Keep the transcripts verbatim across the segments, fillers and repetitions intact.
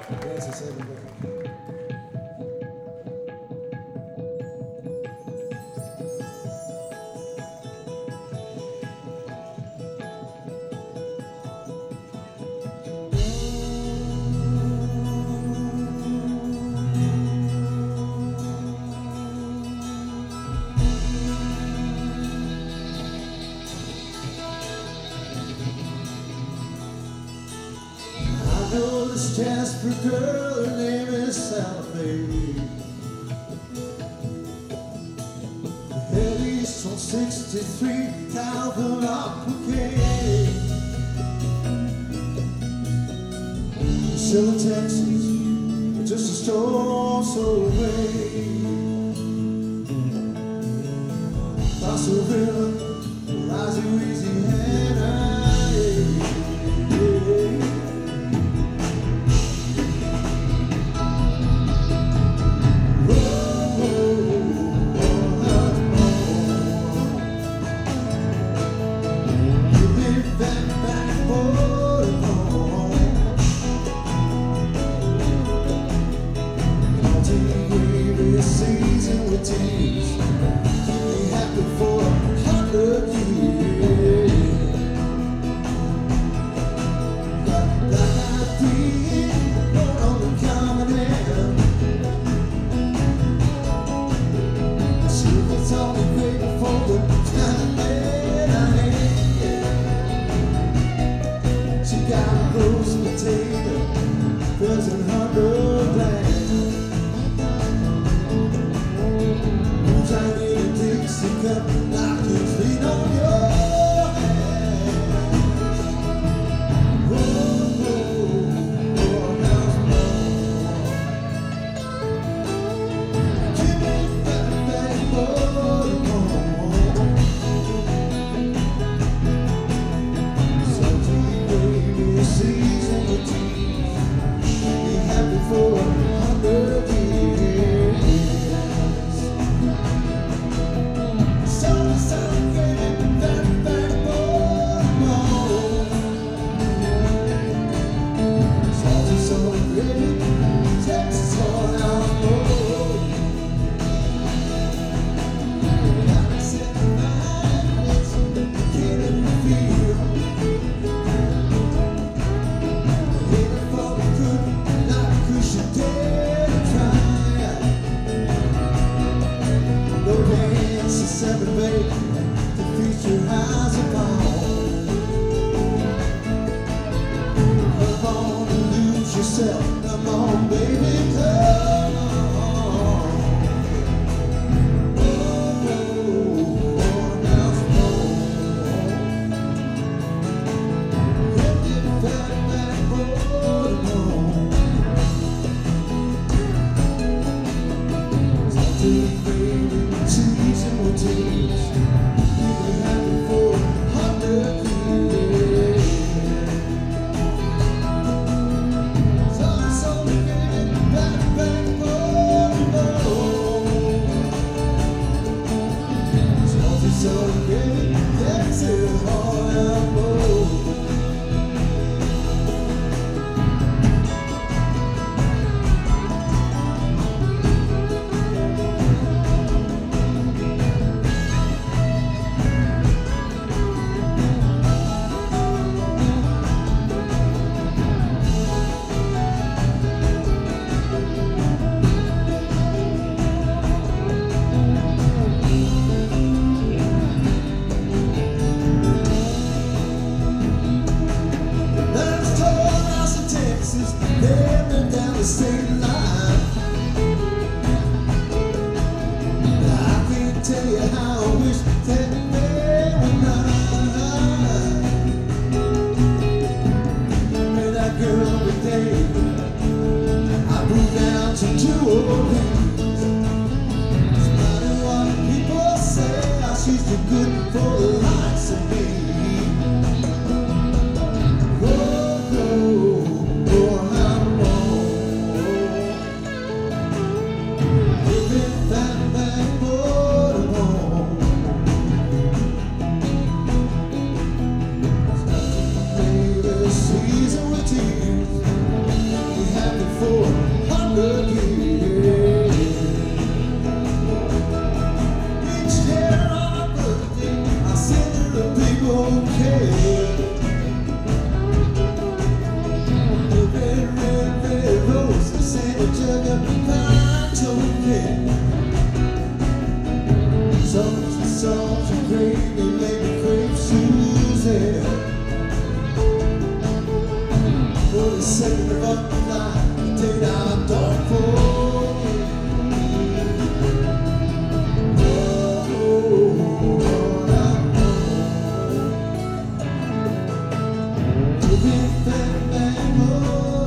Gracias, everybody. I know this Jasper girl, her name is Sally. Head east on sixty-three, Calvin Applicate. Still in Texas, just a stone's away. Across the river, lies Louisiana. Doesn't have no plan. Who's I need a Dixie cup, I can lean on your hand. Oh, oh, oh, how's more? Give me that back, boy, home. Salty baby, season the tea. For a hundred years, so celebrated that backbone. Salty celebrated Texas all out road. I said goodnight, it's getting the feel. Waiting for the good. You dare to try. No dance to seven, baby, to feature eyes upon. Come on and lose yourself. Come on, baby, come on. Oh, oh, oh, now it's more. Let me find that boy alone. Season will teach. We've been happy for a hundred years. So, so we get back, back, oh, oh. So, so we get that's it all out, oh. Down the state line, I can't tell you how I wish that they were mine. Met that girl every day. I moved down to New Orleans. Despite what people say, how she's too good for the likes of me. Season with tears, we have to songs are great, they make me crave Susie. For the second of up the night, the day I don't forget. Oh, Lord, I know you've been fed back more.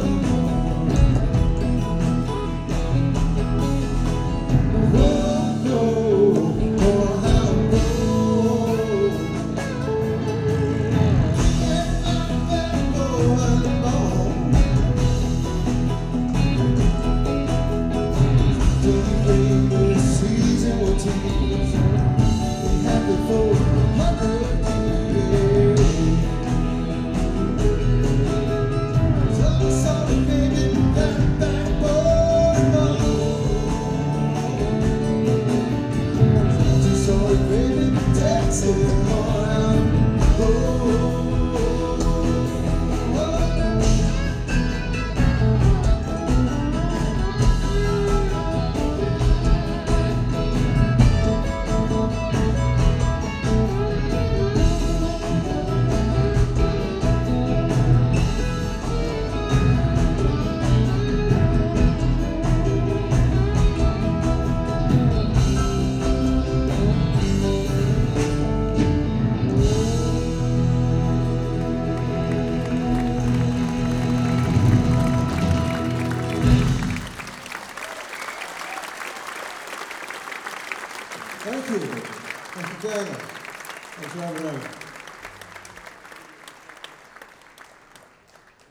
Thank you. Thank you, Daniel. Thanks for having me.